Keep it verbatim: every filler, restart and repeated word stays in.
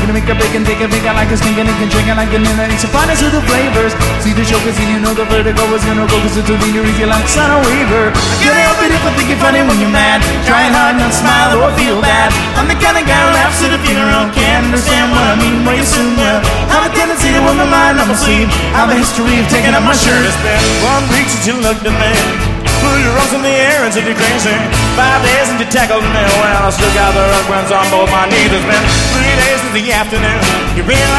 Gonna make a break and take a drink. I like a stink and it can drink. I like the name that it's a finest of the flavors. See the show cause you know the vertigo was gonna go. Cause it's a leader if you like Son of Weaver. I can't help it if I think you're funny when you're mad. Trying hard not to smile or feel bad. I'm the kind of guy who laughs at a funeral. Can't understand what I mean, well you soon will. Have a tendency to wear my mind on my sleeve. Have a history of taking up my shirt. It's been one week since you looked at me. Put your arms in the air and said you're crazy. Five days since you tackled me. Well, I still got the rug burns on both my knees. It's been three days since the afternoon. You realize